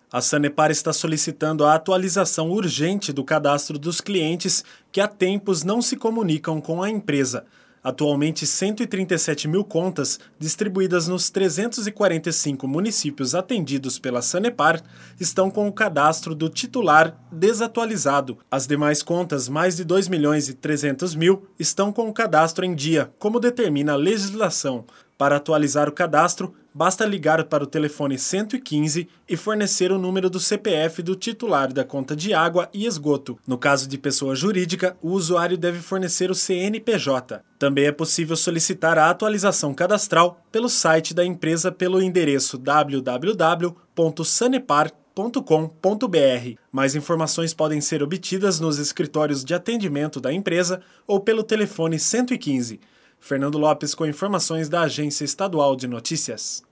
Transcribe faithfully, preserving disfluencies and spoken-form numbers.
A Sanepar está solicitando a atualização urgente do cadastro dos clientes que há tempos não se comunicam com a empresa. Atualmente, cento e trinta e sete mil contas, distribuídas nos trezentos e quarenta e cinco municípios atendidos pela Sanepar, estão com o cadastro do titular desatualizado. As demais contas, mais de dois milhões e trezentos mil, estão com o cadastro em dia, como determina a legislação. Para atualizar o cadastro, basta ligar para o telefone cento e quinze e fornecer o número do C P F do titular da conta de água e esgoto. No caso de pessoa jurídica, o usuário deve fornecer o C N P J. Também é possível solicitar a atualização cadastral pelo site da empresa pelo endereço w w w ponto sanepar ponto com ponto b r. Mais informações podem ser obtidas nos escritórios de atendimento da empresa ou pelo telefone cento e quinze. Fernando Lopes com informações da Agência Estadual de Notícias.